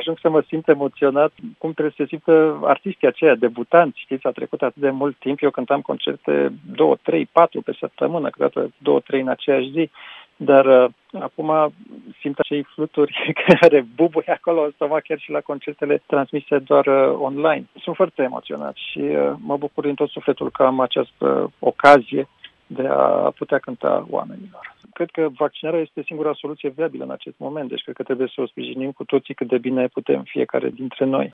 ajung să mă simt emoționat, cum trebuie să se simtă artiștii aceia, debutanți, știți, a trecut atât de mult timp, eu cântam concerte 2, 3, 4 pe săptămână, câteodată 2, 3 în aceeași zi, dar acum simt acei fluturi care bubuie acolo în stomac, chiar și la concertele transmise doar online. Sunt foarte emoționat și mă bucur din tot sufletul că am această ocazie de a putea cânta oamenilor. Cred că vaccinarea este singura soluție viabilă în acest moment, deci cred că trebuie să o sprijinim cu toții cât de bine putem fiecare dintre noi.